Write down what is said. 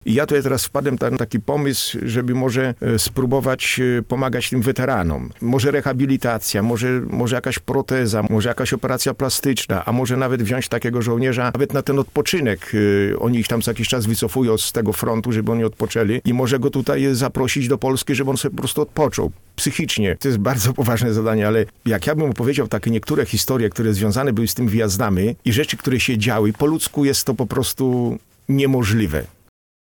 I ja tutaj teraz wpadłem na taki pomysł, żeby może spróbować pomagać tym weteranom. Może rehabilitacja, może jakaś proteza, może jakaś operacja plastyczna, a może nawet wziąć takiego żołnierza nawet na ten odpoczynek. Oni ich tam co jakiś czas wycofują z tego frontu, żeby oni odpoczęli i może go tutaj zaprosić do Polski, żeby on sobie po prostu odpoczął psychicznie. To jest bardzo poważne zadanie, ale jak ja bym opowiedział takie niektóre historie, które związane były z tym wyjazdami i rzeczy, które się działy, po ludzku jest to po prostu niemożliwe.